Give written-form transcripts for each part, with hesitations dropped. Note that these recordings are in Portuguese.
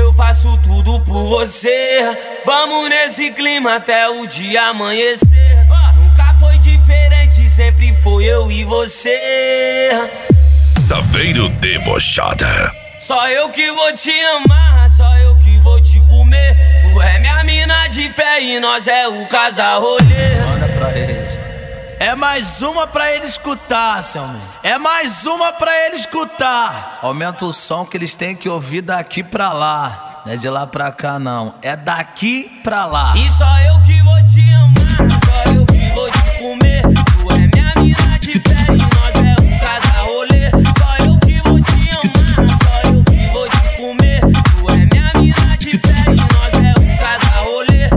eu faço tudo por você. Vamos nesse clima até o dia amanhecer. Nunca foi diferente, sempre foi eu e você. Saveiro Debochada. Só eu que vou te amar, só eu que vou te comer. Tu é minha mina de fé e nós é o casal rolê. Manda pra eles. É mais uma pra ele escutar, seu amigo. É mais uma pra ele escutar. Aumenta o som que eles têm que ouvir daqui pra lá. Não é de lá pra cá não, é daqui pra lá. E só eu que vou te amar, só eu que vou te comer. Tu é minha mina de fé e nós é o casal rolê. Só eu que vou te amar, só eu que vou te comer. Tu é minha mina de fé e nós é o casal rolê.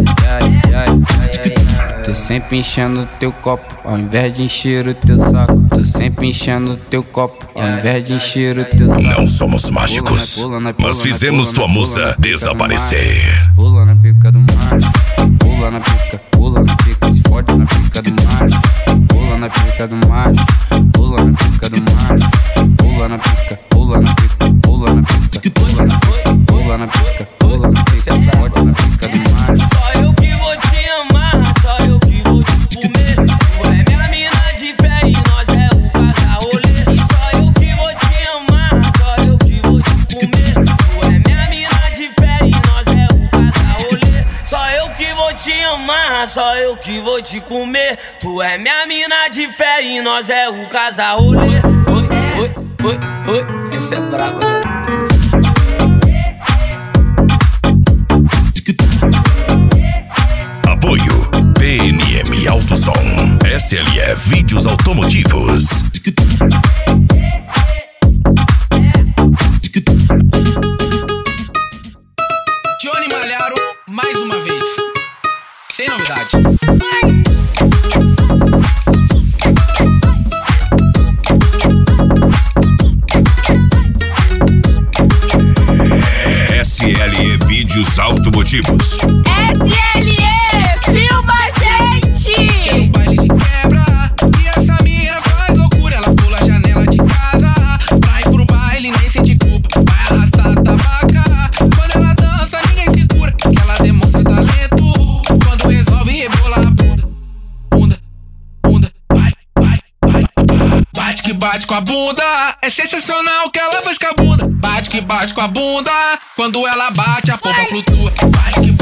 Tô sempre enchendo teu copo, ao invés de encher o teu saco. Tô sempre enchendo teu copo, ao invés de encher o teu saco. Não somos mágicos, mas fizemos tua musa desaparecer. Pula na pica do macho, pula na pica, se fode na pica do macho. Pula na pica do macho, pula na pica do macho. Pula na pica, pula na pica, pula na pica, pula na pica, pula na pica, pula na pica, se fode na pica do macho. Só eu que vou te amar, só eu que vou te comer. Tu é minha mina de fé e nós é o casal rolê. E só eu que vou te amar, só eu que vou te comer. Tu é minha mina de fé e nós é o casal rolê. Só eu que vou te amar, só eu que vou te comer. Tu é minha mina de fé e nós é o casal rolê. Oi, oi, oi, oi, esse é brabo, né? Apoio PNM Autosom, SLE Vídeos Automotivos. Johnny Malharo, mais uma vez. Sem novidade. SLE Vídeos Automotivos. SLE, filma a gente! Quer um baile de quebra, e essa mina faz loucura. Ela pula a janela de casa, pra ir pro baile nem sente culpa. Vai arrastar a tabaca, quando ela dança ninguém segura. Que ela demonstra talento, quando resolve rebolar a bunda. Bunda, bunda, bate que bate com a bunda. É sensacional o que ela faz com a bunda. Bate que bate com a bunda, quando ela bate a pompa flutua. Bate que